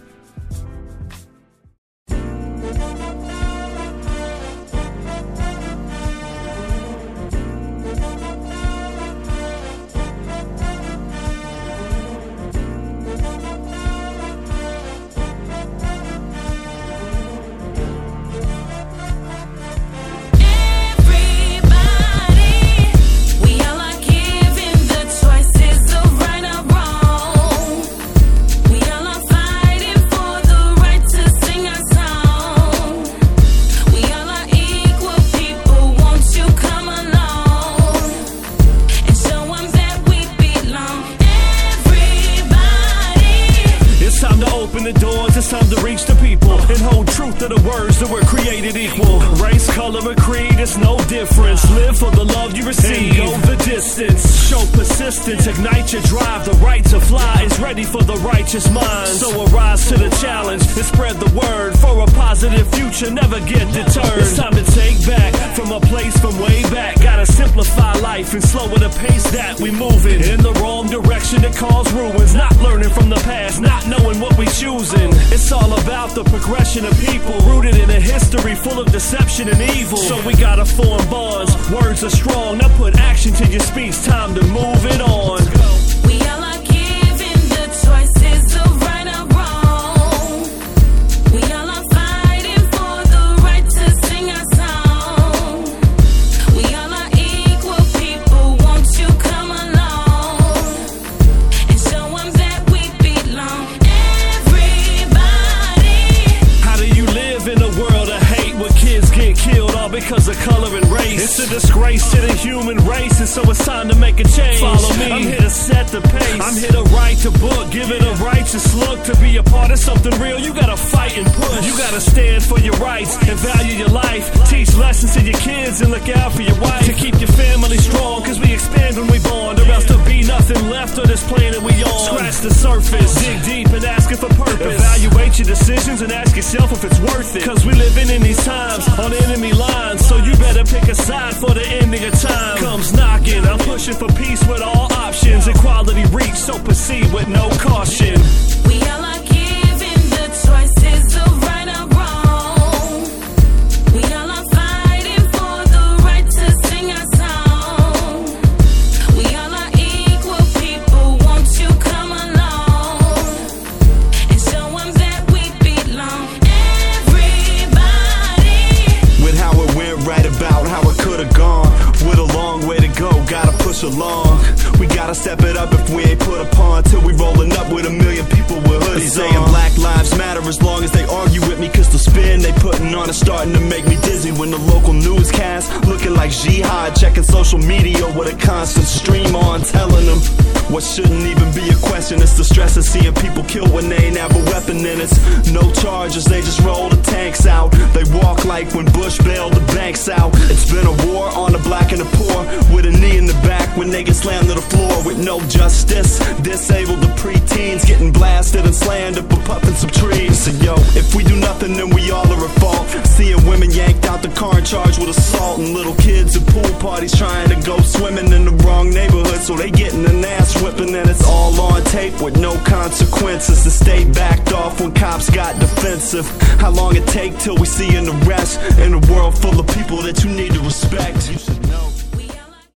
Ignite your drive, the right to fly is ready for the righteous mind. So arise to the challenge and spread the word for a positive future, never get deterred. It's time to take back from a place from way back. Gotta simplify life and slow at a pace that we moving in the wrong direction that cause ruins. Not learning from the past, not knowing what we choosing. It's all about the progression of people rooted in a history full of deception and evil. So we gotta form bonds, words are strong. Now put action to your speech, time to move it on. We all are given the choices of right or wrong. We all are fighting for the right to sing our song. We all are equal people, won't you come along and show them that we belong? Everybody. How do you live in a world of hate where kids get killed all because of color and race? It's a disgrace to the human race, and so it's time to make a change. Follow me, I'm here to set the pace. I'm here to write the book, give it a righteous look. To be a part of something real, you gotta fight and push. You gotta stand for your rights and value your life. Teach lessons to your kids and look out for your wife. To keep your family strong, cause we expand when we bond, or else there'll be nothing left on this planet we on. Scratch the surface, dig deep and ask it for purpose. Evaluate your decisions and ask yourself if it's worth it. Cause we living in these times on enemy lines, so you better pick a side for the ending of time comes knocking. I'm pushing for peace with all options. Equality reach, so proceed with no caution. We all are given the choices of right or wrong. We all are fighting for the right to sing our song. We all are equal people, won't you come along and show them that we belong? Everybody. With how it went right about how it could have gone, with a long way to go, gotta push along. We gotta step it up if we ain't put upon, till we rolling up with a million people with hoodies saying on. Black lives matter as long as they argue with me, cause the spin they putting on is starting to make me dizzy. When the local newscast looking like jihad, checking social media with a constant stream on, telling them what shouldn't even be a question. It's the stress of seeing people killed when they ain't have a weapon, and it's no charges, they just roll the tanks out. They walk like when Bush bailed the banks out. It's been a war on the black and the poor, with a knee in the back when they get slammed to the floor with no justice. Disabled the preteens getting blasted and slandered for puffing some trees. So yo, if we do nothing then we all are at fault. Seeing women yanked out the car and charged with assault, and little kids at pool parties trying to go swimming in the wrong neighborhood, so they getting an ass whipping, and it's all on tape with no consequences. The state backed off when cops got defensive. How long it take till we see an arrest in a world full of people that you need to respect?